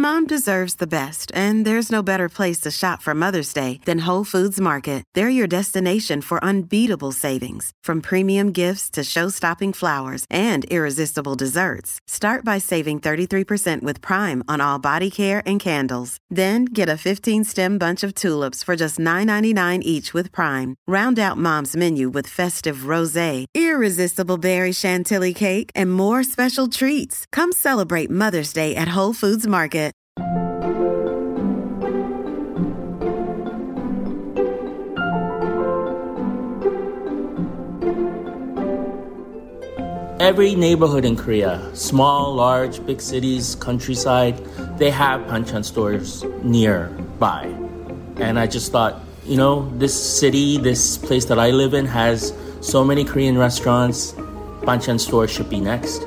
Mom deserves the best, and there's no better place to shop for Mother's Day than Whole Foods Market. They're your destination for unbeatable savings, from premium gifts to show-stopping flowers and irresistible desserts. Start by saving 33% with Prime on all body care and candles. Then get a 15-stem bunch of tulips for just $9.99 each with Prime. Round out Mom's menu with festive rosé, irresistible berry chantilly cake, and more special treats. Come celebrate Mother's Day at Whole Foods Market. Every neighborhood in Korea, small, large, big cities, countryside, they have banchan stores nearby. And I just thought, this city, this place that I live in has so many Korean restaurants. Banchan store should be next.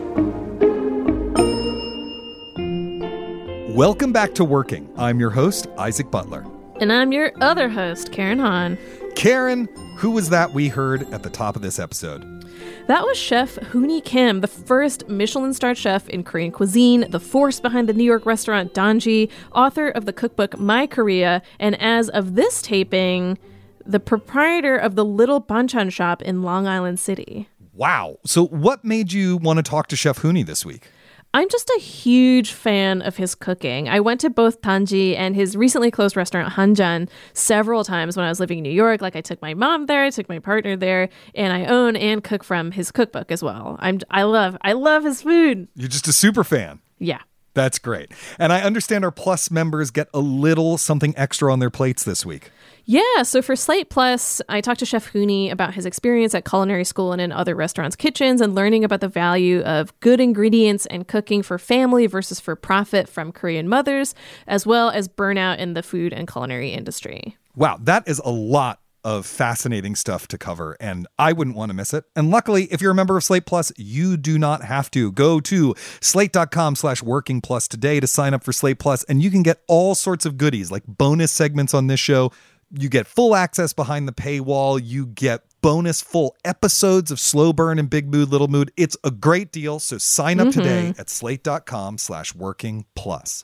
Welcome back to Working. I'm your host, Isaac Butler. And I'm your other host, Karen Han. Karen, who was that we heard at the top of this episode? That was Chef Hooni Kim, the first Michelin-starred chef in Korean cuisine, the force behind the New York restaurant Danji, author of the cookbook My Korea, and as of this taping, the proprietor of the Little Banchan shop in Long Island City. Wow. So what made you want to talk to Chef Hooni this week? I'm just a huge fan of his cooking. I went to both Danji and his recently closed restaurant Hanjan several times when I was living in New York. Like, I took my mom there, I took my partner there, and I own and cook from his cookbook as well. I love his food. You're just a super fan. Yeah. That's great. And I understand our Plus members get a little something extra on their plates this week. Yeah, so for Slate Plus, I talked to Chef Hooni about his experience at culinary school and in other restaurants' kitchens and learning about the value of good ingredients and cooking for family versus for profit from Korean mothers, as well as burnout in the food and culinary industry. Wow, that is a lot of fascinating stuff to cover, and I wouldn't want to miss it. And luckily, if you're a member of Slate Plus, you do not have to. Go to slate.com/workingplus today to sign up for Slate Plus, and you can get all sorts of goodies like bonus segments on this show. You get full access behind the paywall. You get bonus full episodes of Slow Burn and Big Mood, Little Mood. It's a great deal. So sign up today at slate.com/workingplus.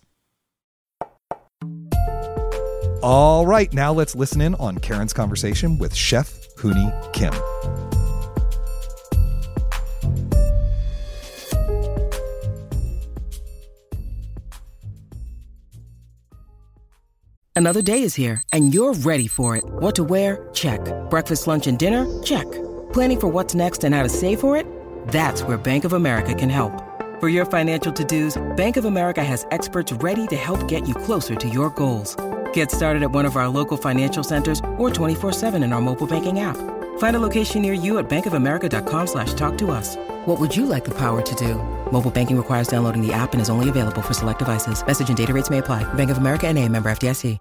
All right, now let's listen in on Karen's conversation with Chef Hooni Kim. Another day is here, and you're ready for it. What to wear? Check. Breakfast, lunch, and dinner? Check. Planning for what's next and how to save for it? That's where Bank of America can help. For your financial to-dos, Bank of America has experts ready to help get you closer to your goals. Get started at one of our local financial centers or 24/7 in our mobile banking app. Find a location near you at bankofamerica.com/talktous. What would you like the power to do? Mobile banking requires downloading the app and is only available for select devices. Message and data rates may apply. Bank of America N.A., member FDIC.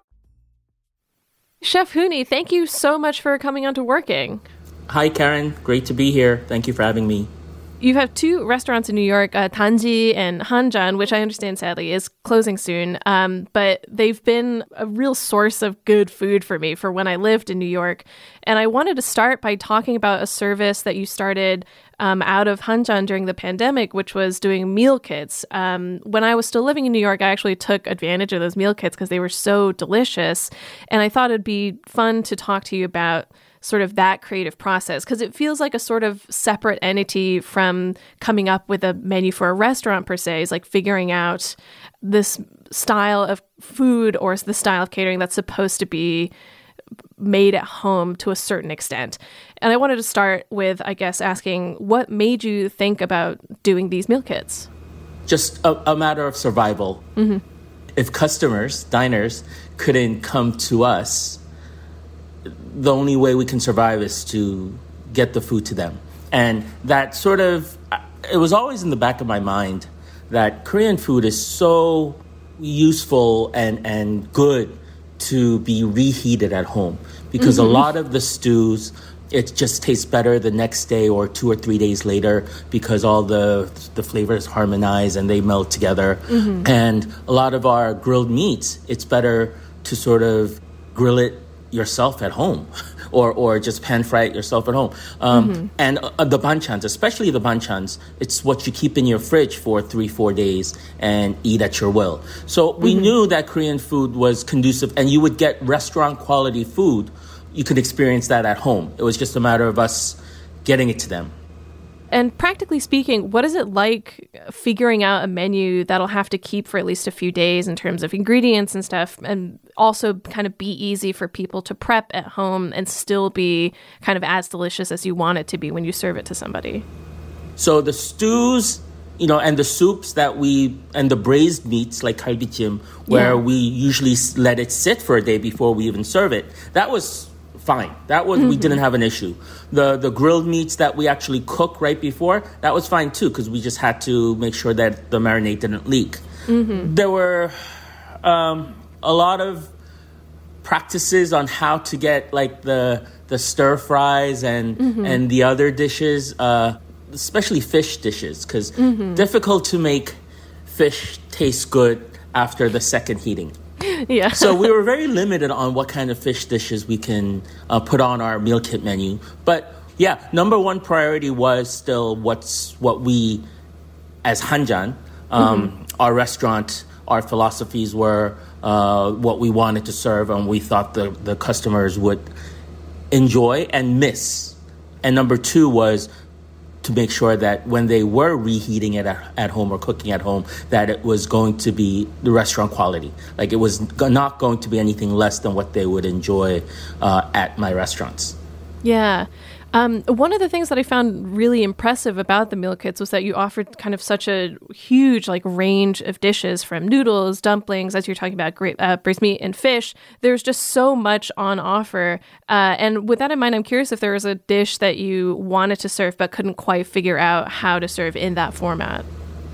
Chef Hooni, thank you so much for coming on to Working. Hi, Karen. Great to be here. Thank you for having me. You have two restaurants in New York, Danji and Hanjan, which I understand, sadly, is closing soon. But they've been a real source of good food for me for when I lived in New York. And I wanted to start by talking about a service that you started out of Hanjan during the pandemic, which was doing meal kits. When I was still living in New York, I actually took advantage of those meal kits because they were so delicious. And I thought it'd be fun to talk to you about sort of that creative process, because it feels like a sort of separate entity from coming up with a menu for a restaurant per se. Is like figuring out this style of food or the style of catering that's supposed to be made at home to a certain extent. And I wanted to start with, I guess, asking what made you think about doing these meal kits? Just a matter of survival. Mm-hmm. If customers, diners, couldn't come to us, the only way we can survive is to get the food to them. And that sort of, it was always in the back of my mind that Korean food is so useful and good to be reheated at home. Because a lot of the stews, it just tastes better the next day or 2 or 3 days later because all the flavors harmonize and they melt together. Mm-hmm. And a lot of our grilled meats, it's better to sort of grill it yourself at home or just pan fry it yourself at home. And the banchans, especially the banchans, it's what you keep in your fridge for 3-4 days and eat at your will. So we knew that Korean food was conducive, and you would get restaurant quality food. You could experience that at home. It was just a matter of us getting it to them. And practically speaking, what is it like figuring out a menu that'll have to keep for at least a few days in terms of ingredients and stuff, and also kind of be easy for people to prep at home and still be kind of as delicious as you want it to be when you serve it to somebody? So the stews, and the soups and the braised meats like galbijjim, where we usually let it sit for a day before we even serve it, that was fine. That was we didn't have an issue. The grilled meats that we actually cook right before, that was fine too, because we just had to make sure that the marinade didn't leak. There were a lot of practices on how to get like the stir fries and the other dishes, especially fish dishes, because difficult to make fish taste good after the second heating. Yeah. So we were very limited on what kind of fish dishes we can put on our meal kit menu. But yeah, number one priority was still what we, as Hanjan, our restaurant, our philosophies were what we wanted to serve, and we thought the customers would enjoy and miss. And number two was to make sure that when they were reheating it at home or cooking at home, that it was going to be the restaurant quality. Like, it was not going to be anything less than what they would enjoy at my restaurants. Yeah. One of the things that I found really impressive about the meal kits was that you offered kind of such a huge range of dishes, from noodles, dumplings, as you're talking about, braised meat and fish. There's just so much on offer. And with that in mind, I'm curious if there was a dish that you wanted to serve but couldn't quite figure out how to serve in that format.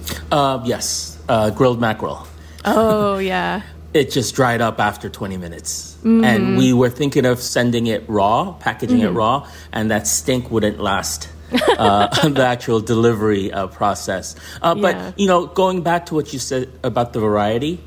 Yes, grilled mackerel. Oh, yeah. It just dried up after 20 minutes. And we were thinking of sending it raw, packaging it raw, and that stink wouldn't last the actual delivery process. But, going back to what you said about the variety,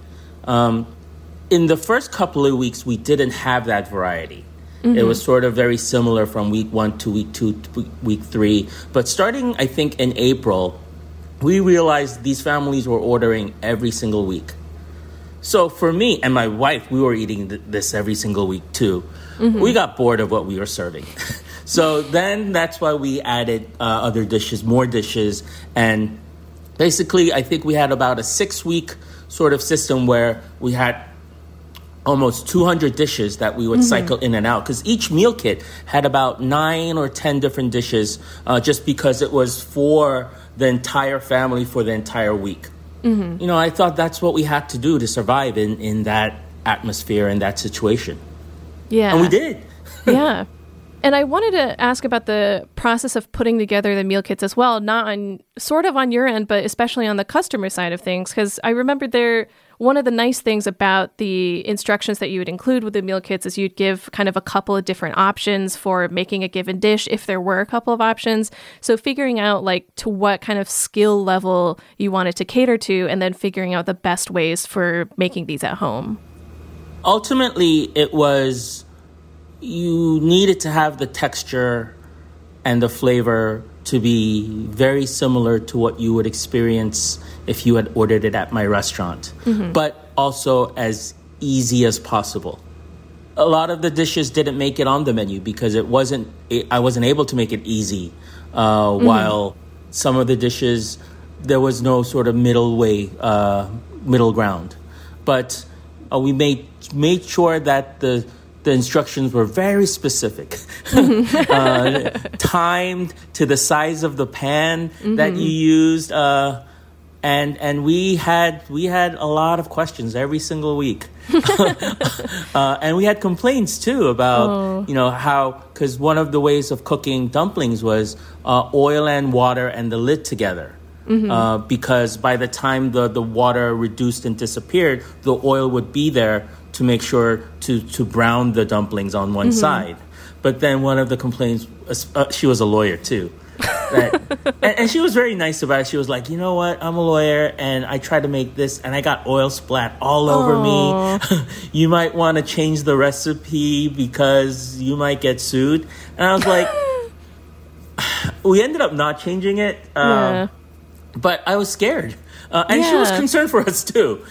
in the first couple of weeks, we didn't have that variety. It was sort of very similar from week 1 to week 2 to week 3. But starting, I think, in April, we realized these families were ordering every single week. So for me and my wife, we were eating this every single week too. We got bored of what we were serving. So then that's why we added other dishes, more dishes. And basically, I think we had about a 6-week sort of system where we had almost 200 dishes that we would cycle in and out. Because each meal kit had about 9 or 10 different dishes just because it was for the entire family for the entire week. I thought that's what we had to do to survive in that atmosphere and that situation. Yeah. And we did. Yeah. And I wanted to ask about the process of putting together the meal kits as well, not on your end, but especially on the customer side of things. Because I remember one of the nice things about the instructions that you would include with the meal kits is you'd give kind of a couple of different options for making a given dish if there were a couple of options. So figuring out to what kind of skill level you wanted to cater to, and then figuring out the best ways for making these at home. Ultimately, it was you needed to have the texture and the flavor to be very similar to what you would experience if you had ordered it at my restaurant, but also as easy as possible. A lot of the dishes didn't make it on the menu because I wasn't able to make it easy, while some of the dishes, there was no sort of middle ground. But we made sure that the instructions were very specific, timed to the size of the pan that you used, and we had a lot of questions every single week, and we had complaints too about how, because one of the ways of cooking dumplings was oil and water and the lid together. Because by the time the water reduced and disappeared, the oil would be there to make sure to brown the dumplings on one side. But then one of the complaints, she was a lawyer too, And she was very nice about it. She was like, you know what? I'm a lawyer, and I tried to make this, and I got oil splat all over me. You might want to change the recipe because you might get sued. And I was like, we ended up not changing it, but I was scared. And she was concerned for us, too.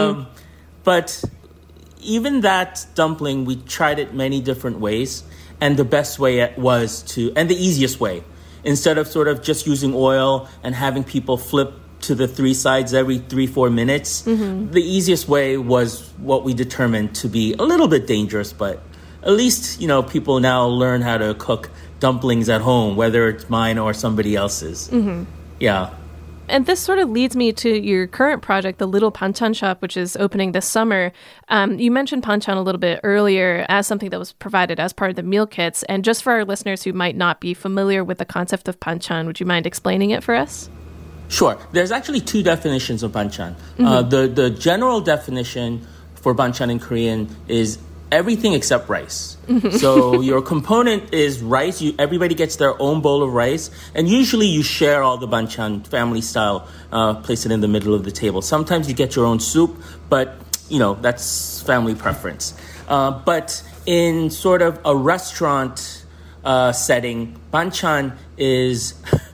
But even that dumpling, we tried it many different ways. And the best way and the easiest way, instead of sort of just using oil and having people flip to the three sides every 3-4 minutes, the easiest way was what we determined to be a little bit dangerous, but at least, people now learn how to cook dumplings at home, whether it's mine or somebody else's. Yeah. And this sort of leads me to your current project, the Little Banchan Shop, which is opening this summer. You mentioned banchan a little bit earlier as something that was provided as part of the meal kits. And just for our listeners who might not be familiar with the concept of banchan, would you mind explaining it for us? Sure. There's actually two definitions of banchan. The general definition for banchan in Korean is everything except rice. So your component is rice. Everybody gets their own bowl of rice. And usually you share all the banchan family style, place it in the middle of the table. Sometimes you get your own soup, but, that's family preference. But in sort of a restaurant setting, banchan is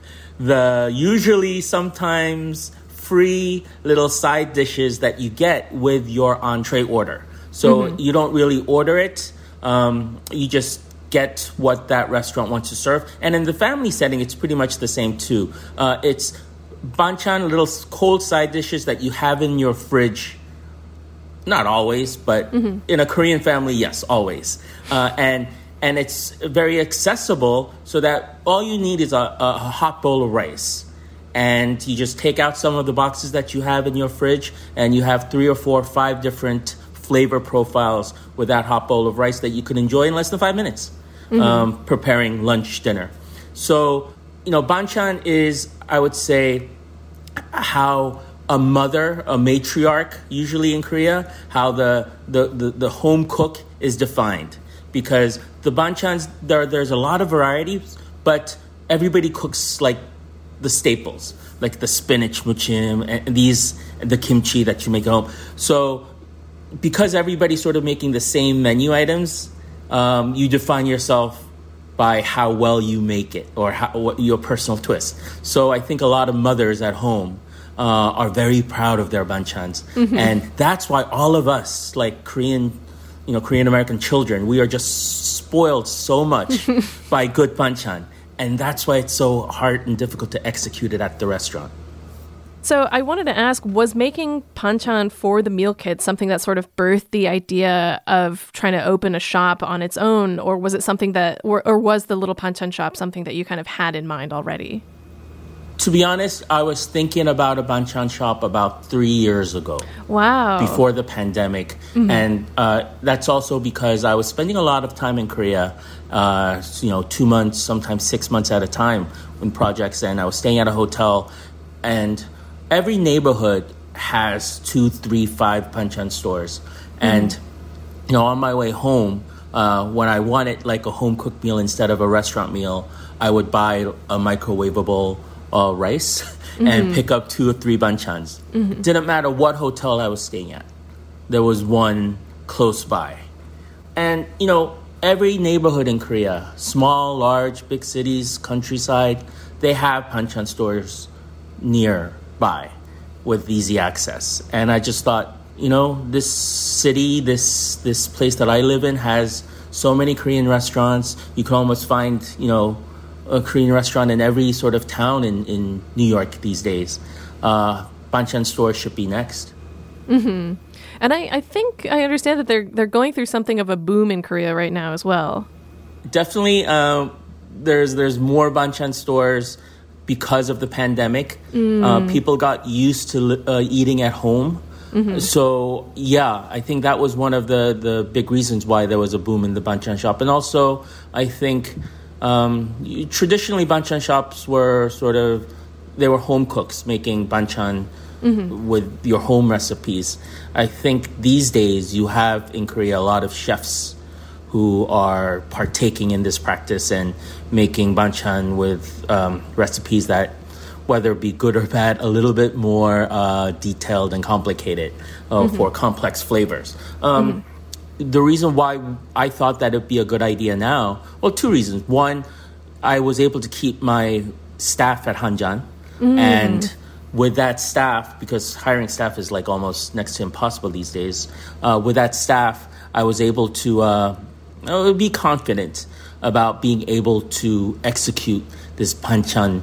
the usually sometimes free little side dishes that you get with your entree order. So you don't really order it. You just get what that restaurant wants to serve. And in the family setting, it's pretty much the same too. It's banchan, little cold side dishes that you have in your fridge. Not always, but in a Korean family, yes, always. And it's very accessible so that all you need is a hot bowl of rice. And you just take out some of the boxes that you have in your fridge, and you have 3 or 4 or 5 different flavor profiles with that hot bowl of rice that you can enjoy in less than 5 minutes, preparing lunch, dinner. So, banchan is, I would say, how a mother, a matriarch, usually in Korea, how the home cook is defined. Because the banchans, there's a lot of varieties, but everybody cooks like the staples, like the spinach muchim and the kimchi that you make at home. So because everybody's sort of making the same menu items, you define yourself by how well you make it or what your personal twist. So I think a lot of mothers at home are very proud of their banchans. And that's why all of us, like Korean American children, we are just spoiled so much by good banchan. And that's why it's so hard and difficult to execute it at the restaurant. So I wanted to ask, was making banchan for the meal kit something that sort of birthed the idea of trying to open a shop on its own? Or was it something that, or was the Little Banchan Shop something that you kind of had in mind already? To be honest, I was thinking about a banchan shop about 3 years ago. Wow. Before the pandemic. And that's also because I was spending a lot of time in Korea, 2 months, sometimes 6 months at a time when projects end. I was staying at a hotel, and every neighborhood has 2, 3, 5 banchan stores. And, on my way home, when I wanted like a home-cooked meal instead of a restaurant meal, I would buy a microwavable rice and pick up 2 or 3 banchans. Didn't matter what hotel I was staying at. There was one close by. And, every neighborhood in Korea, small, large, big cities, countryside, they have banchan stores nearby with easy access. And I just thought, this city, this place that I live in has so many Korean restaurants. You can almost find, a Korean restaurant in every sort of town in New York these days. Banchan stores should be next. And I think I understand that they're going through something of a boom in Korea right now as well. Definitely, there's more banchan stores because of the pandemic. People got used to eating at home. So, yeah, I think that was one of the big reasons why there was a boom in the banchan shop. And also, I think traditionally banchan shops were they were home cooks making banchan with your home recipes. I think these days you have in Korea a lot of chefs who are partaking in this practice and making banchan with recipes that, whether it be good or bad, a little bit more detailed and complicated for complex flavors. The reason why I thought that it would be a good idea now, well, two reasons. One, I was able to keep my staff at Hanjan, and with that staff, because hiring staff is like almost next to impossible these days, with that staff, I was able to be confident about being able to execute this banchan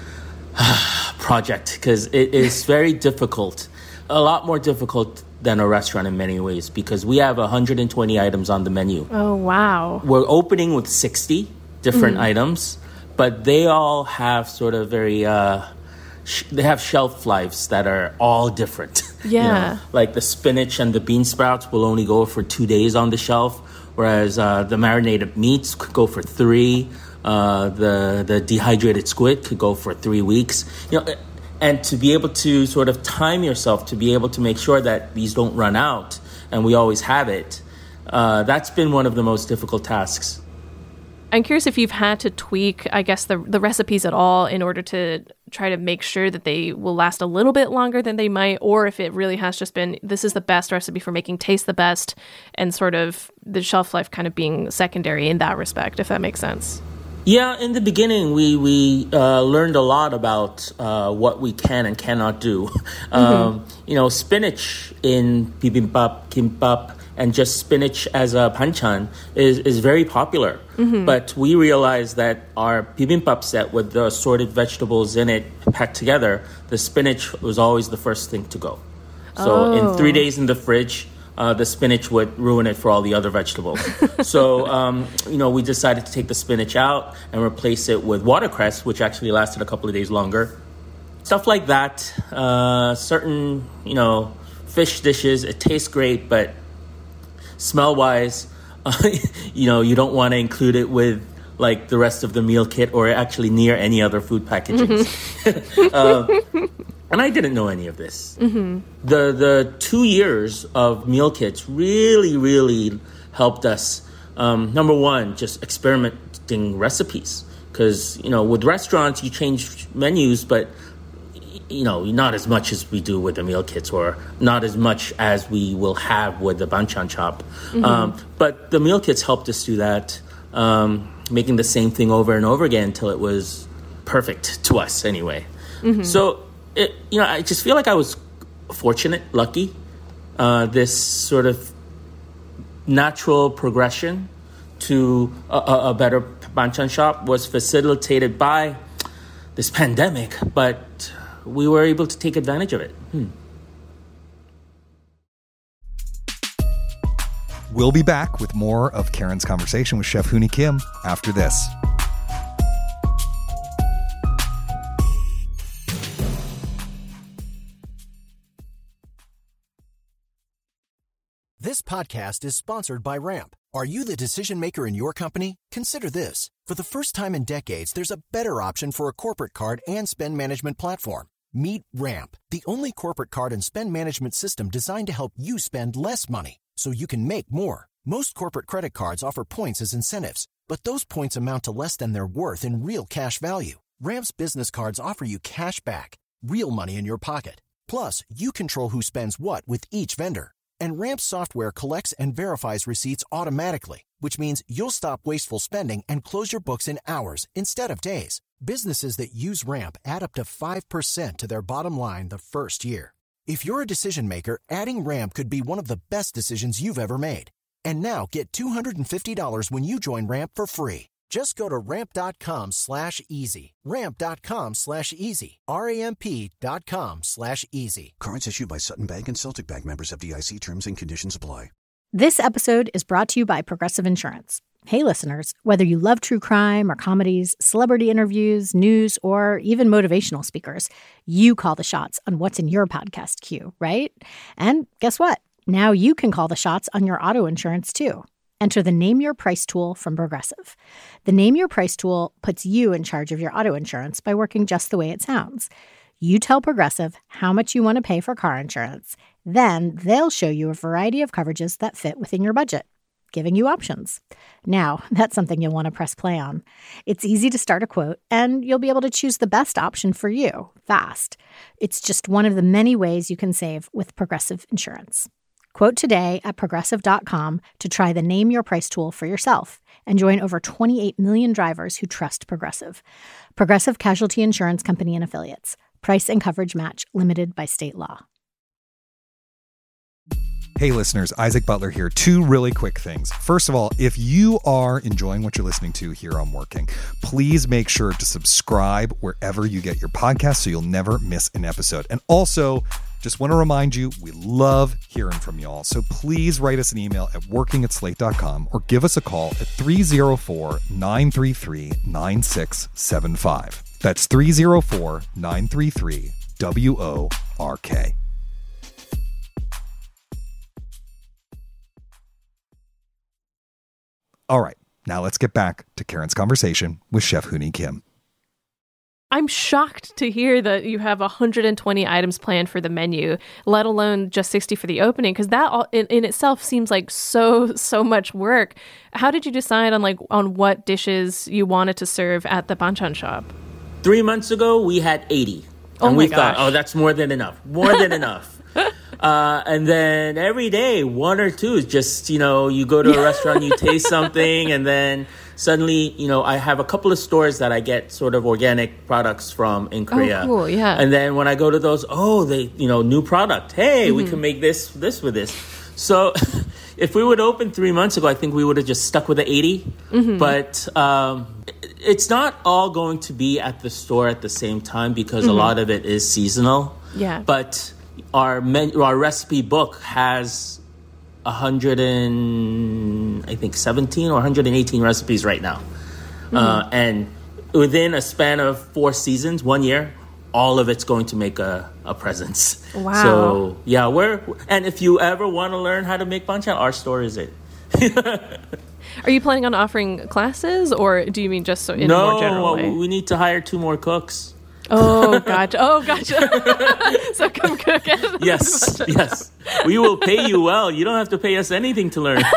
project, because it is very difficult, a lot more difficult than a restaurant in many ways, because we have 120 items on the menu. Oh, wow. We're opening with 60 different items, but they all have sort of very, they have shelf lives that are all different. Yeah. You know, like the spinach and the bean sprouts will only go for 2 days on the shelf, whereas the marinated meats could go for 3. The dehydrated squid could go for 3 weeks. You know, and to be able to sort of time yourself, to be able to make sure that these don't run out and we always have it, that's been one of the most difficult tasks. I'm curious if you've had to tweak, I guess, the recipes at all in order to try to make sure that they will last a little bit longer than they might, or if it really has just been, this is the best recipe for making taste the best, and sort of the shelf life kind of being secondary in that respect, if that makes sense. Yeah, in the beginning, we learned a lot about what we can and cannot do. You know, spinach in bibimbap, kimbap, and just spinach as a banchan is very popular. But we realized that our bibimbap set with the assorted vegetables in it packed together, the spinach was always the first thing to go. So in 3 days in the fridge, the spinach would ruin it for all the other vegetables. So, you know, we decided to take the spinach out and replace it with watercress, which actually lasted a couple of days longer. Stuff like that. Certain, you know, fish dishes, it tastes great, but smell-wise, you know, you don't want to include it with, like, the rest of the meal kit or actually near any other food packaging. And I didn't know any of this. The 2 years of meal kits really helped us. Number one, just experimenting recipes. Because, you know, with restaurants, you change menus, but, you know, not as much as we do with the meal kits, or not as much as we will have with the banchan shop. But the meal kits helped us do that, making the same thing over and over again until it was perfect to us anyway. So, you know, I just feel like I was fortunate, lucky. This sort of natural progression to a better banchan shop was facilitated by this pandemic, but we were able to take advantage of it. We'll be back with more of Karen's conversation with Chef Hooni Kim after this. This podcast is sponsored by Ramp. Are you the decision maker in your company? Consider this. For the first time in decades, there's a better option for a corporate card and spend management platform. Meet Ramp, the only corporate card and spend management system designed to help you spend less money so you can make more. Most corporate credit cards offer points as incentives, but those points amount to less than their worth in real cash value. Ramp's business cards offer you cash back, real money in your pocket. Plus, you control who spends what with each vendor. And Ramp software collects and verifies receipts automatically, which means you'll stop wasteful spending and close your books in hours instead of days. Businesses that use Ramp add up to 5% to their bottom line the first year. If you're a decision maker, adding Ramp could be one of the best decisions you've ever made. And now get $250 when you join Ramp for free. Just go to ramp.com/easy. Ramp.com/easy. RAMP.com/easy. Cards issued by Sutton Bank and Celtic Bank, members of DIC. Terms and conditions apply. This episode is brought to you by Progressive Insurance. Hey, listeners, whether you love true crime or comedies, celebrity interviews, news, or even motivational speakers, you call the shots on what's in your podcast queue, right? And guess what? Now you can call the shots on your auto insurance, too. Enter the Name Your Price tool from Progressive. The Name Your Price tool puts you in charge of your auto insurance by working just the way it sounds. You tell Progressive how much you want to pay for car insurance. Then they'll show you a variety of coverages that fit within your budget. giving you options. Now, that's something you'll want to press play on. It's easy to start a quote, and you'll be able to choose the best option for you, fast. It's just one of the many ways you can save with Progressive Insurance. Quote today at Progressive.com to try the Name Your Price tool for yourself and join over 28 million drivers who trust Progressive. Progressive Casualty Insurance Company and Affiliates. Price and coverage match limited by state law. Hey listeners, Isaac Butler here. 2 really quick things. First of all, if you are enjoying what you're listening to here on Working, please make sure to subscribe wherever you get your podcast so you'll never miss an episode. And also, just want to remind you, we love hearing from y'all. So please write us an email at working@slate.com or give us a call at 304-933-9675. That's 304-933-WORK. All right, now let's get back to Karen's conversation with Chef Hooni Kim. I'm shocked to hear that you have 120 items planned for the menu, let alone just 60 for the opening, because that all in itself seems like so much work. How did you decide on what dishes you wanted to serve at the banchan shop? 3 months ago, we had 80. And we thought, that's more than enough. More than enough. And then every day, 1 or 2 is just, you go to a restaurant, you taste something, and then suddenly, I have a couple of stores that I get sort of organic products from in Korea. Oh, cool, yeah. And then when I go to those, they, new product. Hey, we can make this with this. So if we would open 3 months ago, I think we would have just stuck with the 80. Mm-hmm. But it's not all going to be at the store at the same time because a lot of it is seasonal. Yeah. But our recipe book has 117 or 118 recipes right now. And within a span of 4 seasons, 1 year, all of it's going to make a presence. Wow. So, yeah, and if you ever want to learn how to make banchan, our store is it. Are you planning on offering classes, or do you mean just in a more general way? No, we need to hire 2 more cooks. Oh, gotcha. So come cook it. Yes. We will pay you well. You don't have to pay us anything to learn.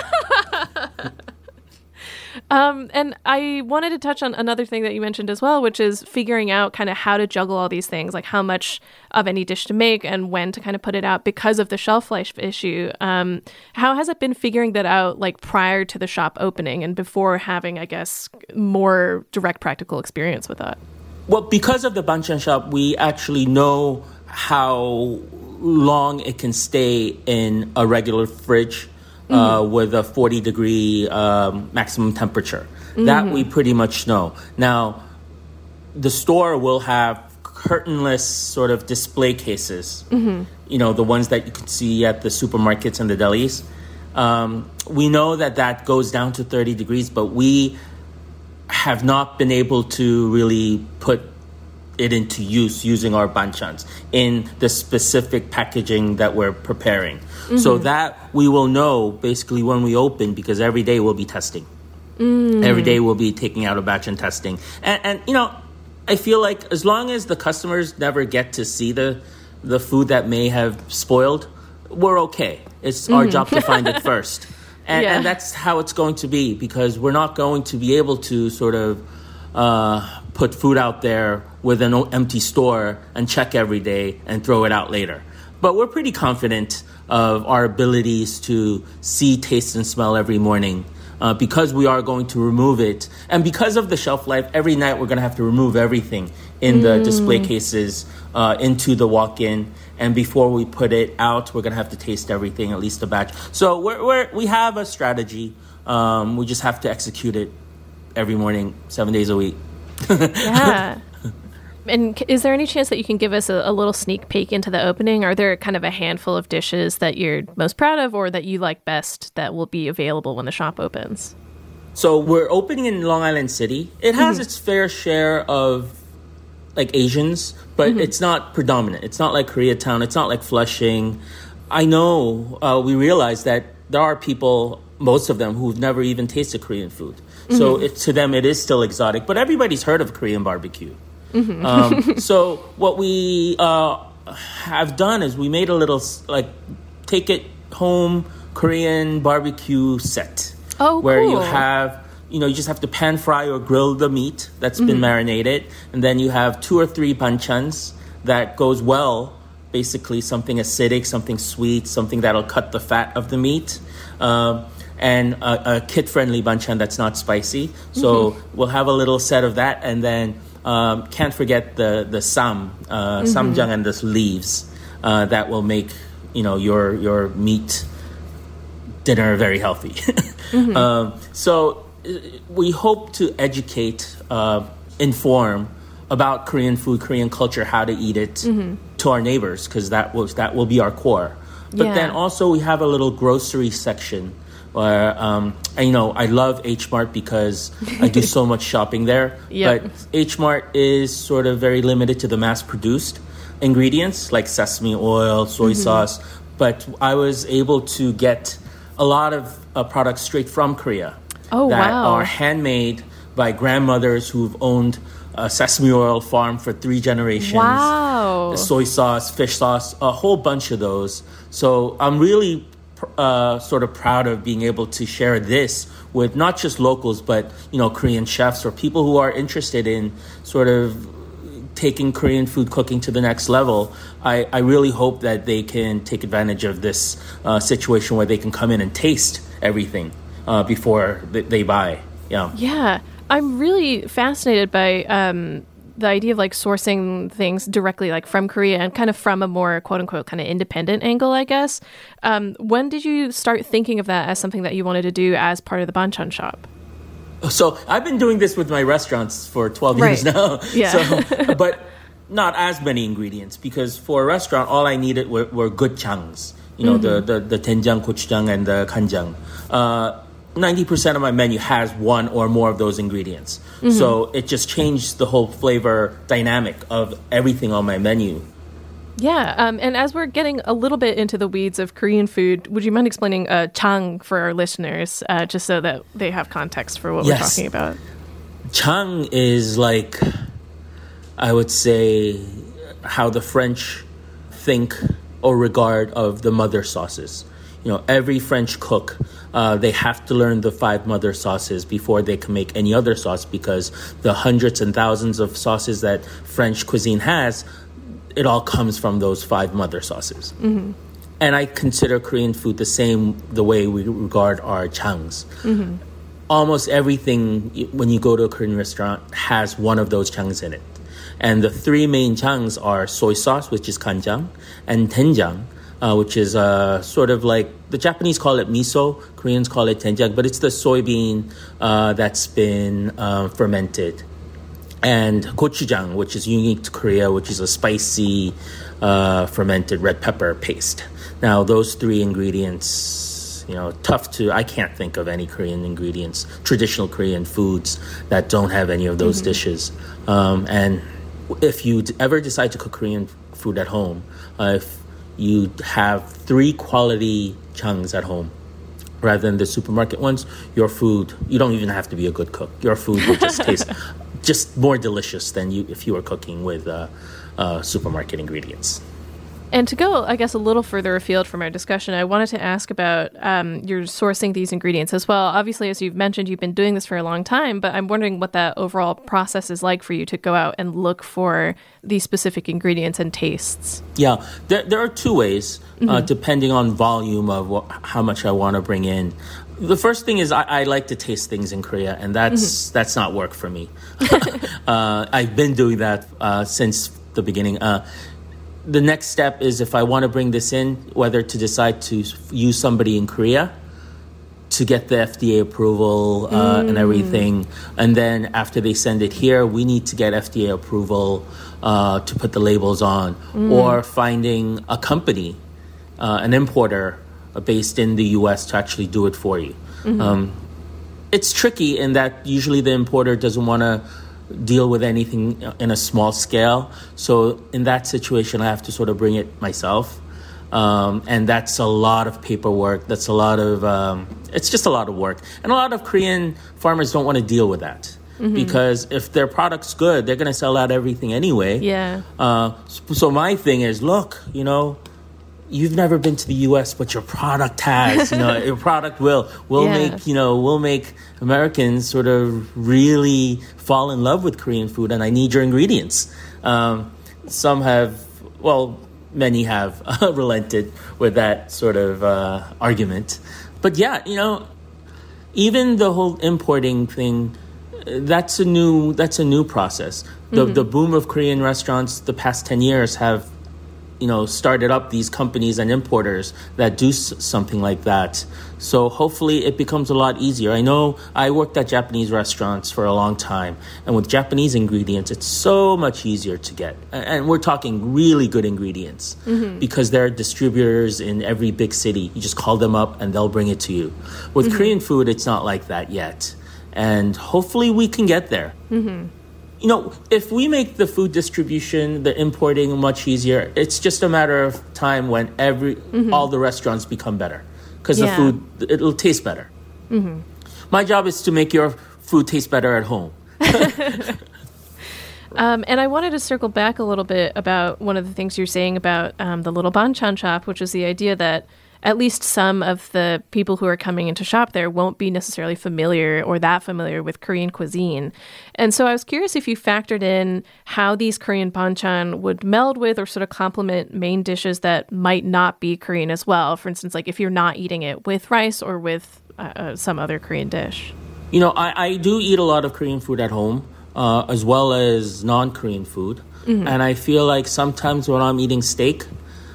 And I wanted to touch on another thing that you mentioned as well, which is figuring out kind of how to juggle all these things, like how much of any dish to make and when to kind of put it out because of the shelf life issue. How has it been figuring that out, prior to the shop opening and before having, I guess, more direct practical experience with that? Well, because of the banchan shop, we actually know how long it can stay in a regular fridge with a 40-degree maximum temperature. Mm-hmm. That we pretty much know. Now, the store will have curtainless sort of display cases, the ones that you can see at the supermarkets and the delis. We know that goes down to 30 degrees, but we have not been able to really put it into use using our banchans in the specific packaging that we're preparing. Mm-hmm. So that we will know basically when we open, because every day we'll be testing. Every day we'll be taking out a batch and testing. And I feel like as long as the customers never get to see the food that may have spoiled, we're okay. It's our job to find it first. And that's how it's going to be, because we're not going to be able to sort of put food out there with an empty store and check every day and throw it out later. But we're pretty confident of our abilities to see, taste, and smell every morning because we are going to remove it. And because of the shelf life, every night we're going to have to remove everything in the display cases into the walk-in. And before we put it out, we're going to have to taste everything, at least a batch. So we have a strategy. We just have to execute it every morning, 7 days a week. Yeah. And is there any chance that you can give us a little sneak peek into the opening? Are there kind of a handful of dishes that you're most proud of or that you like best that will be available when the shop opens? So we're opening in Long Island City. It has its fair share of Asians, but it's not predominant. It's not like Koreatown. It's not like Flushing. I know we realize that there are people, most of them, who've never even tasted Korean food. So to them, it is still exotic. But everybody's heard of Korean barbecue. So what we have done is we made a little take it home Korean barbecue set. where you cool. have, you just have to pan fry or grill the meat that's been marinated. And then you have 2 or 3 banchans that goes well, basically something acidic, something sweet, something that'll cut the fat of the meat. And a kid-friendly banchan that's not spicy. So we'll have a little set of that. And then can't forget the samjang and the leaves that will make, your meat dinner very healthy. So we hope to educate, inform about Korean food, Korean culture, how to eat it to our neighbors, because that will be our core. But then also we have a little grocery section where, I love H Mart because I do so much shopping there. But H Mart is sort of very limited to the mass-produced ingredients like sesame oil, soy sauce. But I was able to get a lot of products straight from Korea that are handmade by grandmothers who've owned a sesame oil farm for 3 generations. Wow. Soy sauce, fish sauce, a whole bunch of those. So I'm really sort of proud of being able to share this with not just locals, but, Korean chefs or people who are interested in sort of taking Korean food cooking to the next level. I really hope that they can take advantage of this situation where they can come in and taste everything before they buy. Yeah. I'm really fascinated by the idea of sourcing things directly from Korea and kind of from a more quote unquote kind of independent angle, I guess. When did you start thinking of that as something that you wanted to do as part of the banchan shop? So I've been doing this with my restaurants for 12 years now. So, but not as many ingredients, because for a restaurant, all I needed were good changs. The doenjang, gochujang, and the kanjang. 90% of my menu has one or more of those ingredients. So it just changed the whole flavor dynamic of everything on my menu. Yeah, and as we're getting a little bit into the weeds of Korean food, would you mind explaining chang for our listeners, just so that they have context for what we're talking about? Chang is I would say, how the French think or regard of the mother sauces. Every French cook, they have to learn the 5 mother sauces before they can make any other sauce, because the hundreds and thousands of sauces that French cuisine has, it all comes from those 5 mother sauces. And I consider Korean food the way we regard our changs. Almost everything, when you go to a Korean restaurant, has one of those changs in it. And the 3 main changs are soy sauce, which is kanjang, and doenjang, which is sort of like, the Japanese call it miso, Koreans call it doenjang, but it's the soybean that's been fermented. And gochujang, which is unique to Korea, which is a spicy fermented red pepper paste. Now, those 3 ingredients, I can't think of any Korean ingredients, traditional Korean foods that don't have any of those dishes. And if you ever decide to cook Korean food at home, if you have 3 quality changs at home rather than the supermarket ones, your food, you don't even have to be a good cook. Your food will just taste just more delicious than if you were cooking with supermarket ingredients. And to go, I guess, a little further afield from our discussion, I wanted to ask about your sourcing these ingredients as well. Obviously, as you've mentioned, you've been doing this for a long time, but I'm wondering what that overall process is like for you to go out and look for these specific ingredients and tastes. Yeah, there are 2 ways, depending on volume of how much I want to bring in. The first thing is I like to taste things in Korea, and that's not work for me. I've been doing that since the beginning. The next step is, if I want to bring this in, whether to decide to use somebody in Korea to get the FDA approval and everything. And then after they send it here, we need to get FDA approval to put the labels on, or finding a company, an importer based in the U.S. to actually do it for you. It's tricky in that usually the importer doesn't want to deal with anything in a small scale. So in that situation, I have to sort of bring it myself. And that's a lot of paperwork. That's a lot of, it's just a lot of work. And a lot of Korean farmers don't want to deal with that. Because if their product's good, they're going to sell out everything anyway. Yeah. So my thing is, look, you've never been to the U.S., but your product has. Your product will make Americans sort of really fall in love with Korean food, and I need your ingredients. Many have relented with that sort of argument. But yeah, even the whole importing thing, that's a new process. The boom of Korean restaurants the past 10 years have started up these companies and importers that do something like that. So hopefully it becomes a lot easier. I know I worked at Japanese restaurants for a long time, and with Japanese ingredients, it's so much easier to get. And we're talking really good ingredients because there are distributors in every big city. You just call them up and they'll bring it to you. With Korean food, it's not like that yet. And hopefully we can get there. If we make the food distribution, the importing much easier, it's just a matter of time when all the restaurants become better. Because the food, it'll taste better. My job is to make your food taste better at home. And I wanted to circle back a little bit about one of the things you're saying about the little banchan shop, which is the idea that at least some of the people who are coming into shop there won't be necessarily familiar with Korean cuisine. And so I was curious if you factored in how these Korean banchan would meld with or sort of complement main dishes that might not be Korean as well. For instance, like if you're not eating it with rice or with some other Korean dish. I do eat a lot of Korean food at home, as well as non-Korean food. And I feel like sometimes when I'm eating steak,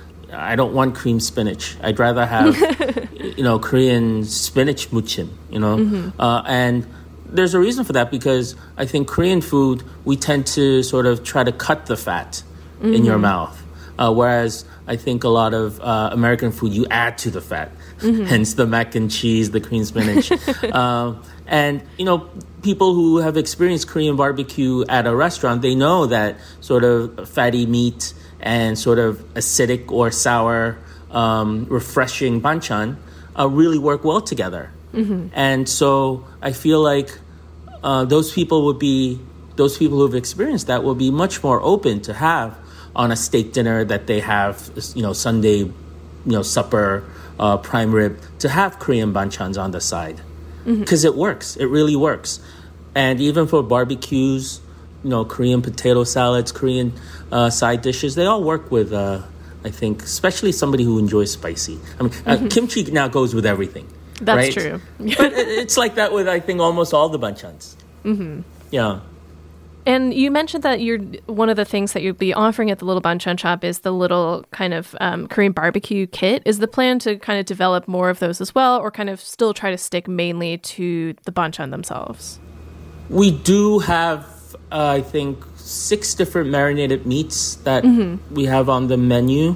I don't want cream spinach. I'd rather have, Korean spinach muchim, and there's a reason for that because I think Korean food, we tend to sort of try to cut the fat in your mouth. Whereas I think a lot of American food, you add to the fat, hence the mac and cheese, the cream spinach. And, people who have experienced Korean barbecue at a restaurant, they know that sort of fatty meat and sort of acidic or sour, refreshing banchan really work well together. And so I feel like those people who've experienced that will be much more open to have on a steak dinner that they have, Sunday, supper, prime rib, to have Korean banchans on the side. Because it works. It really works. And even for barbecues, Korean potato salads, Korean side dishes, they all work with, I think, especially somebody who enjoys spicy. I mean, kimchi now goes with everything. That's right? true. But it's like that with, I think, almost all the banchans. Yeah. And you mentioned that one of the things that you'd be offering at the Little Banchan Shop is the little kind of Korean barbecue kit. Is the plan to kind of develop more of those as well, or kind of still try to stick mainly to the banchan themselves? We do have, I think, 6 different marinated meats that we have on the menu,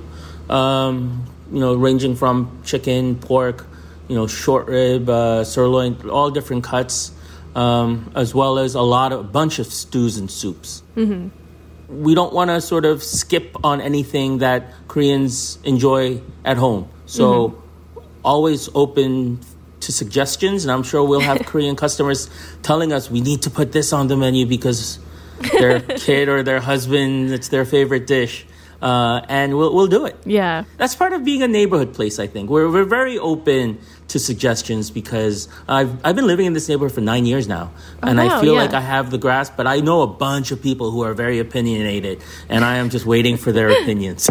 ranging from chicken, pork, short rib, sirloin, all different cuts. As well as a bunch of stews and soups. We don't want to sort of skip on anything that Koreans enjoy at home. So always open to suggestions, and I'm sure we'll have Korean customers telling us we need to put this on the menu because their kid or their husband, it's their favorite dish. And we'll do it. Yeah. That's part of being a neighborhood place, I think. We're very open to suggestions because I've been living in this neighborhood for 9 years now. And I feel like I have the grasp, but I know a bunch of people who are very opinionated, and I am just waiting for their opinions.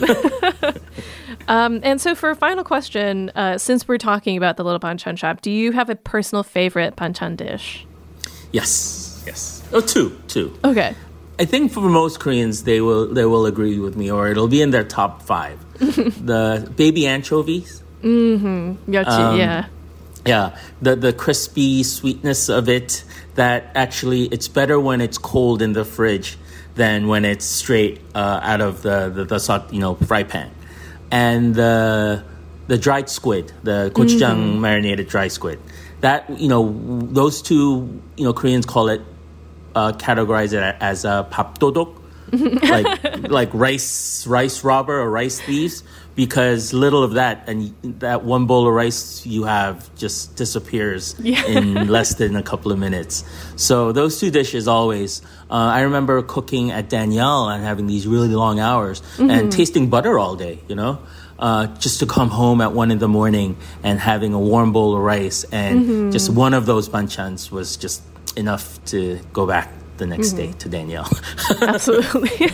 And so for a final question, since we're talking about the Little Banchan Shop, do you have a personal favorite banchan dish? Yes. Oh, two. Okay. I think for most Koreans, they will agree with me, or it'll be in their top 5. The baby anchovies. Yeah. Yeah, the crispy sweetness of it, that actually it's better when it's cold in the fridge than when it's straight out of the fry pan. And the dried squid, the gochujang marinated dried squid. That, those two, Koreans call it, categorize it as a papdodok, like rice robber or rice thieves, because little of that and that one bowl of rice you have just disappears in less than a couple of minutes. So those two dishes always. I remember cooking at Danielle and having these really long hours and tasting butter all day, just to come home at 1 a.m. and having a warm bowl of rice and just one of those banchans was just enough to go back the next day to Danielle. Absolutely.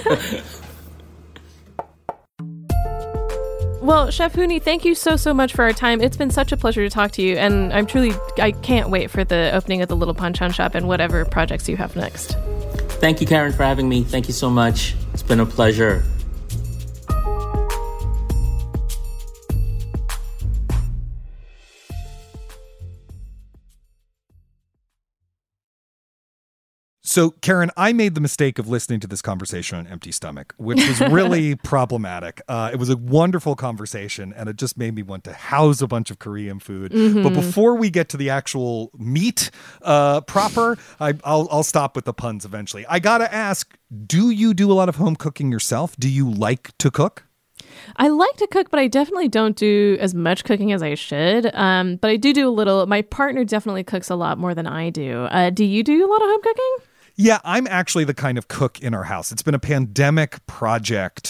Well, Chef Hooni, thank you so much for our time. It's been such a pleasure to talk to you, and I can't wait for the opening of the Little Banchan Shop and whatever projects you have next. Thank you, Karen, for having me. Thank you so much. It's been a pleasure. So, Karen, I made the mistake of listening to this conversation on empty stomach, which was really problematic. It was a wonderful conversation, and it just made me want to house a bunch of Korean food. But before we get to the actual meat proper, I'll stop with the puns eventually. I gotta ask, do you do a lot of home cooking yourself? Do you like to cook? I like to cook, but I definitely don't do as much cooking as I should. But I do a little. My partner definitely cooks a lot more than I do. Do you do a lot of home cooking? Yeah, I'm actually the kind of cook in our house. It's been a pandemic project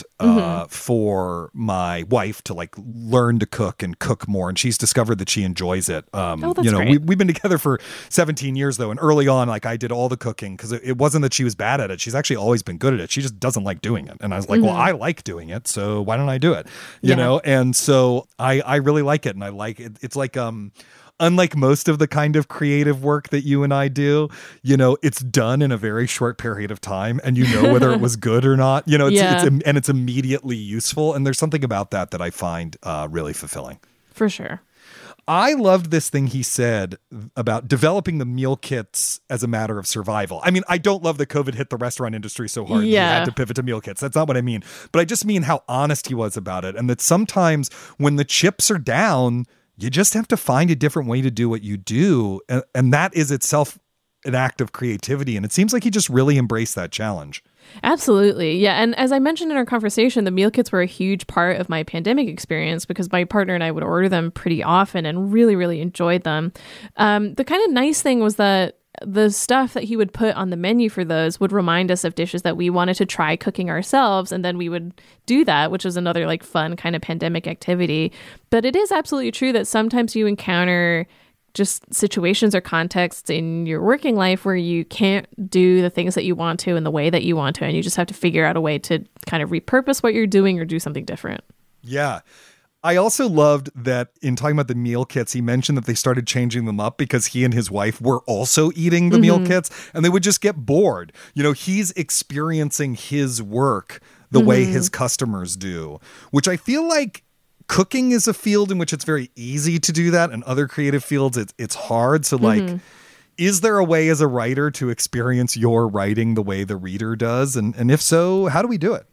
for my wife to learn to cook and cook more, and she's discovered that she enjoys it. That's great. We've been together for 17 years though, and early on, I did all the cooking because it wasn't that she was bad at it. She's actually always been good at it. She just doesn't like doing it, and I was like, well, I like doing it, so why don't I do it? You know, and so I really like it, and I like it. It's like unlike most of the kind of creative work that you and I do, it's done in a very short period of time and you know whether it was good or not, it's immediately useful. And there's something about that I find really fulfilling. For sure. I loved this thing he said about developing the meal kits as a matter of survival. I mean, I don't love that COVID hit the restaurant industry so hard. You had to pivot to meal kits. That's not what I mean. But I just mean how honest he was about it. And that sometimes when the chips are down, you just have to find a different way to do what you do. And that is itself an act of creativity. And it seems like he just really embraced that challenge. Absolutely. Yeah. And as I mentioned in our conversation, the meal kits were a huge part of my pandemic experience because my partner and I would order them pretty often and really, really enjoyed them. The kind of nice thing was that the stuff that he would put on the menu for those would remind us of dishes that we wanted to try cooking ourselves. And then we would do that, which is another fun kind of pandemic activity. But it is absolutely true that sometimes you encounter just situations or contexts in your working life where you can't do the things that you want to in the way that you want to. And you just have to figure out a way to kind of repurpose what you're doing or do something different. Yeah. I also loved that in talking about the meal kits, he mentioned that they started changing them up because he and his wife were also eating the meal kits and they would just get bored. He's experiencing his work the way his customers do, which I feel like cooking is a field in which it's very easy to do that. And other creative fields, it's hard. So is there a way as a writer to experience your writing the way the reader does? And if so, how do we do it?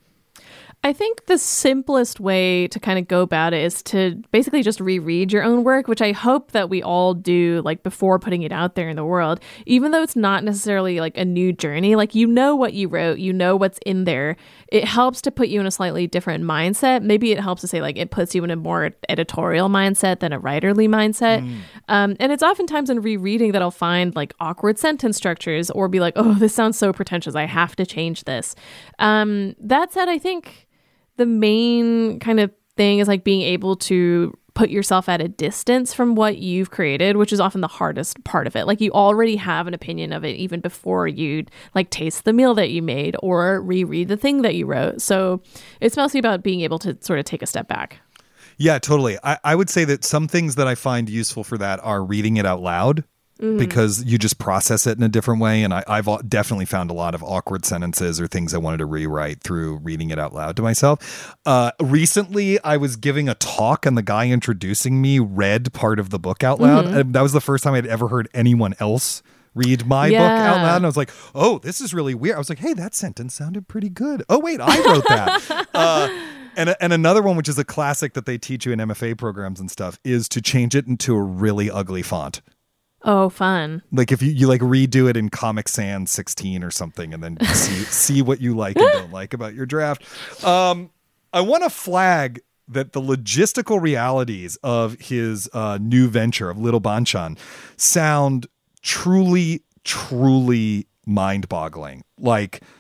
I think the simplest way to kind of go about it is to basically just reread your own work, which I hope that we all do before putting it out there in the world, even though it's not necessarily a new journey. What you wrote, what's in there. It helps to put you in a slightly different mindset. Maybe it helps to say it puts you in a more editorial mindset than a writerly mindset. And it's oftentimes in rereading that I'll find awkward sentence structures or be like, oh, this sounds so pretentious. I have to change this. That said, I think the main kind of thing is being able to put yourself at a distance from what you've created, which is often the hardest part of it. You already have an opinion of it even before you taste the meal that you made or reread the thing that you wrote. So it's mostly about being able to sort of take a step back. Yeah, totally. I would say that some things that I find useful for that are reading it out loud. Because you just process it in a different way. And I've definitely found a lot of awkward sentences or things I wanted to rewrite through reading it out loud to myself. Recently, I was giving a talk and the guy introducing me read part of the book out loud. And that was the first time I'd ever heard anyone else read my book out loud. And I was like, oh, this is really weird. I was like, hey, that sentence sounded pretty good. Oh, wait, I wrote that. And another one, which is a classic that they teach you in MFA programs and stuff, is to change it into a really ugly font. Oh, fun. If you redo it in Comic Sans 16 or something and then see what you like and don't like about your draft. I want to flag that the logistical realities of his new venture of Little Banchan sound truly, truly mind-boggling.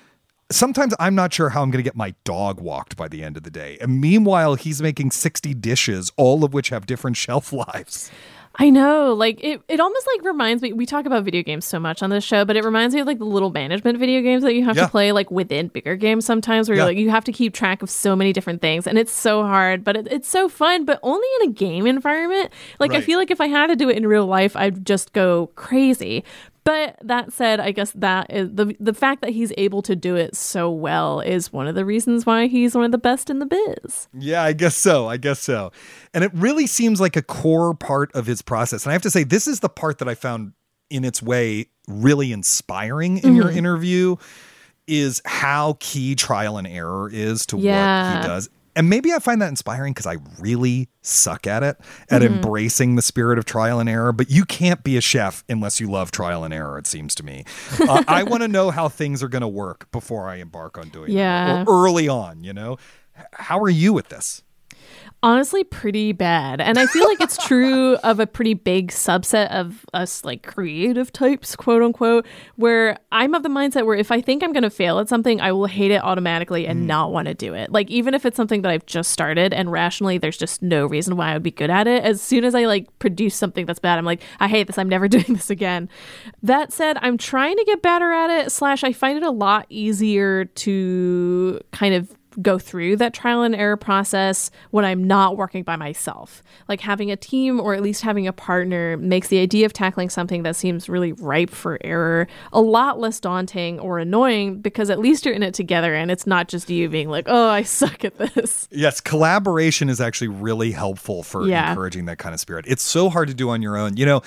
sometimes I'm not sure how I'm going to get my dog walked by the end of the day. And meanwhile, he's making 60 dishes, all of which have different shelf lives. I know, like it almost like reminds me, we talk about video games so much on this show, but it reminds me of like the little management video games that you have to play like within bigger games sometimes where you're like, you have to keep track of so many different things and it's so hard, but it's so fun, but only in a game environment. Like I feel like if I had to do it in real life, I'd just go crazy. But that said, I guess that is the fact that he's able to do it so well is one of the reasons why he's one of the best in the biz. Yeah, I guess so. And it really seems like a core part of his process. And I have to say, this is the part that I found in its way really inspiring in your interview, is how key trial and error is to what he does. And maybe I find that inspiring because I really suck at it, at embracing the spirit of trial and error. But you can't be a chef unless you love trial and error, it seems to me. I want to know how things are going to work before I embark on doing it. Or early on, you know? How are you with this? Honestly, pretty bad. And I feel like it's true of a pretty big subset of us, like creative types, quote unquote, where I'm of the mindset where if I think I'm going to fail at something, I will hate it automatically and not want to do it. Like, even if it's something that I've just started and rationally there's just no reason why I would be good at it, as soon as I like produce something that's bad, I'm like, I hate this. I'm never doing this again. That said, I'm trying to get better at it, / I find it a lot easier to kind of go through that trial and error process when I'm not working by myself. Like having a team or at least having a partner makes the idea of tackling something that seems really ripe for error a lot less daunting or annoying, because at least you're in it together and it's not just you being like, oh, I suck at this. Yes, collaboration is actually really helpful for encouraging that kind of spirit. It's so hard to do on your own. You know,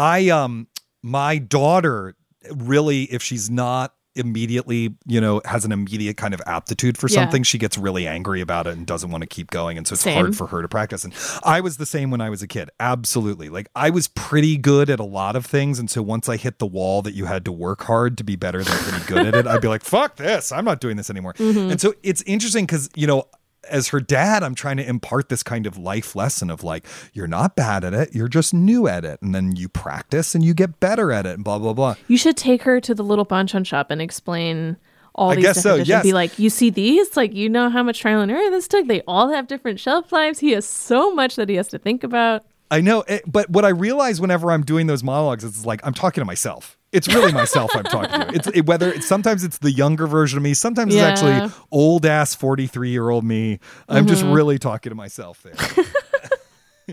my daughter really, if she's not immediately, you know, has an immediate kind of aptitude for something, she gets really angry about it and doesn't want to keep going. And so it's hard for her to practice. And I was the same when I was a kid. Absolutely. Like I was pretty good at a lot of things. And so once I hit the wall that you had to work hard to be better than pretty good at it, I'd be like, fuck this. I'm not doing this anymore. And so it's interesting because, you know, as her dad, I'm trying to impart this kind of life lesson of like, you're not bad at it. You're just new at it. And then you practice and you get better at it and blah, blah, blah. You should take her to the little banchan shop and explain all these different dishes. Yes. Be like, you see these? Like, you know how much trial and error this took? They all have different shelf lives. He has so much that he has to think about. I know. But what I realize whenever I'm doing those monologues is like, I'm talking to myself. It's really myself I'm talking to. Sometimes it's the younger version of me. Sometimes it's actually old ass 43-year-old me. I'm just really talking to myself there.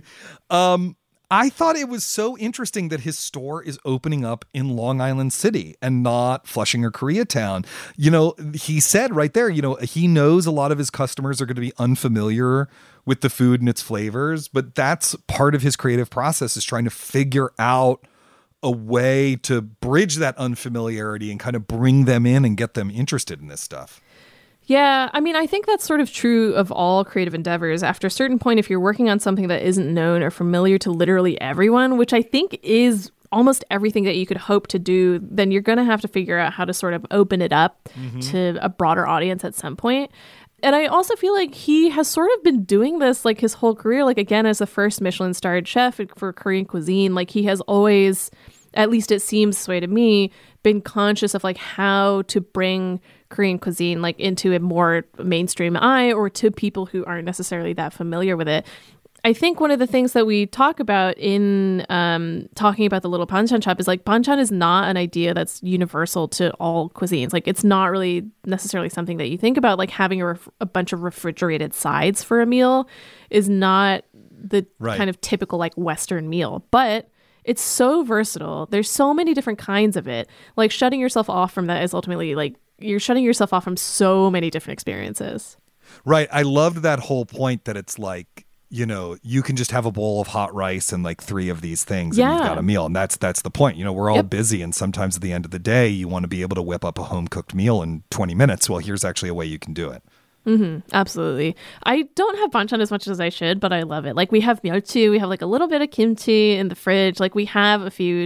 I thought it was so interesting that his store is opening up in Long Island City and not Flushing or Koreatown. You know, he said right there, you know, he knows a lot of his customers are going to be unfamiliar with the food and its flavors, but that's part of his creative process, is trying to figure out a way to bridge that unfamiliarity and kind of bring them in and get them interested in this stuff. Yeah, I mean, I think that's sort of true of all creative endeavors. After a certain point, if you're working on something that isn't known or familiar to literally everyone, which I think is almost everything that you could hope to do, then you're going to have to figure out how to sort of open it up to a broader audience at some point. And I also feel like he has sort of been doing this like his whole career. Like, again, as the first Michelin-starred chef for Korean cuisine, like he has always, at least it seems this way to me, been conscious of like how to bring Korean cuisine like into a more mainstream eye or to people who aren't necessarily that familiar with it. I think one of the things that we talk about in talking about the little banchan shop is like banchan is not an idea that's universal to all cuisines. Like it's not really necessarily something that you think about. Like having a bunch of refrigerated sides for a meal is not the kind of typical like Western meal, but it's so versatile. There's so many different kinds of it. Like shutting yourself off from that is ultimately like you're shutting yourself off from so many different experiences. Right. I loved that whole point that it's like, you know, you can just have a bowl of hot rice and like 3 of these things and you've got a meal. And that's the point. You know, we're all busy, and sometimes at the end of the day, you want to be able to whip up a home cooked meal in 20 minutes. Well, here's actually a way you can do it. Absolutely. I don't have banchan as much as I should, but I love it. Like we have myeolchu, we have like a little bit of kimchi in the fridge. Like we have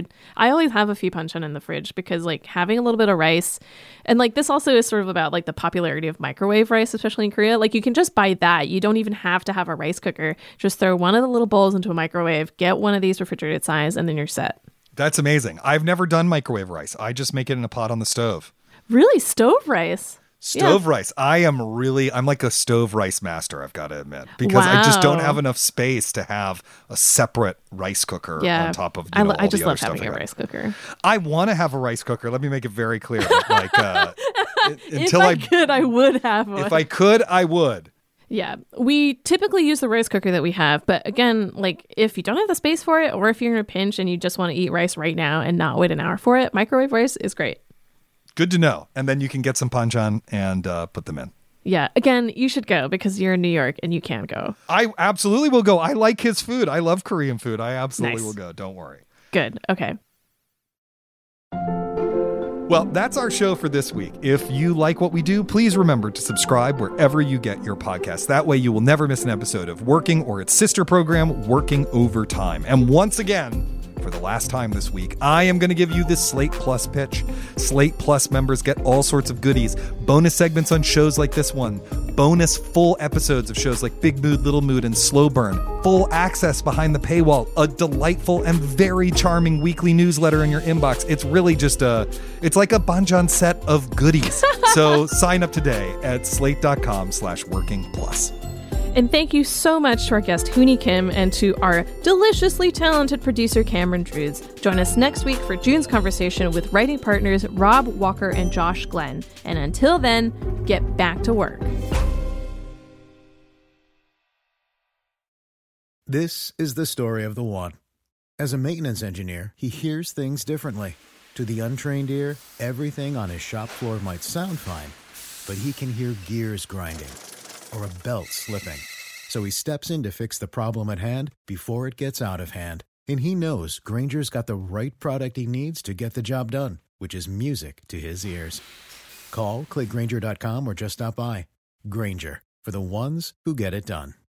I always have a few banchan in the fridge because like having a little bit of rice, and like this also is sort of about like the popularity of microwave rice, especially in Korea. Like you can just buy that. You don't even have to have a rice cooker. Just throw one of the little bowls into a microwave, get one of these refrigerated size, and then you're set. That's amazing. I've never done microwave rice. I just make it in a pot on the stove. Really? Stove rice? Stove rice. I'm like a stove rice master, I've got to admit, because I just don't have enough space to have a separate rice cooker on top of, I just love having a rice cooker. I want to have a rice cooker. Let me make it very clear. Like, if I could, I would have one. If I could, I would. Yeah, we typically use the rice cooker that we have. But again, like if you don't have the space for it, or if you're in a pinch and you just want to eat rice right now and not wait an hour for it, microwave rice is great. Good to know. And then you can get some panchan and put them in. Yeah. Again, you should go because you're in New York and you can go. I absolutely will go. I like his food. I love Korean food. I absolutely will go. Don't worry. Good. Okay. Well, that's our show for this week. If you like what we do, please remember to subscribe wherever you get your podcasts. That way you will never miss an episode of Working or its sister program, Working Overtime. And once again, for the last time this week, I am going to give you this Slate Plus pitch. Slate Plus members get all sorts of goodies, bonus segments on shows like this one, bonus full episodes of shows like Big Mood, Little Mood, and Slow Burn, full access behind the paywall, a delightful and very charming weekly newsletter in your inbox. It's really just it's like a Banjan set of goodies. So sign up today at slate.com/workingplus. And thank you so much to our guest, Hooni Kim, and to our deliciously talented producer, Cameron Drews. Join us next week for June's conversation with writing partners Rob Walker and Josh Glenn. And until then, get back to work. This is the story of the one. As a maintenance engineer, he hears things differently. To the untrained ear, everything on his shop floor might sound fine, but he can hear gears grinding or a belt slipping. So he steps in to fix the problem at hand before it gets out of hand. And he knows Grainger's got the right product he needs to get the job done, which is music to his ears. Call, click Grainger.com, or just stop by. Grainger, for the ones who get it done.